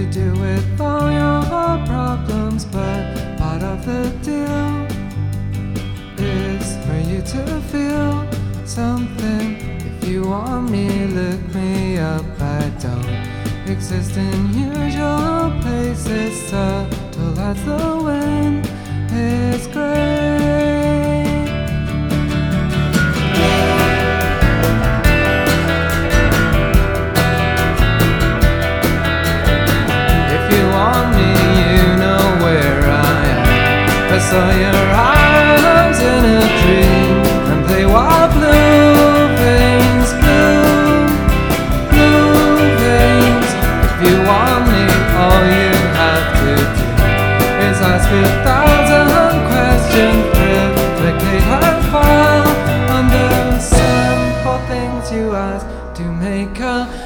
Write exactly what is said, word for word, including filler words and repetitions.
could do with all your problems, but part of the deal is for you to feel something. If you want me, look me up. I don't exist in usual places, subtle as the wind is great. If you want me, you know where I am. I saw your arms in a dream, and they were blue veins, blue, blue veins. If you want me, all you have to do is ask a thousand questions, replicate her file on the simple things you ask to make her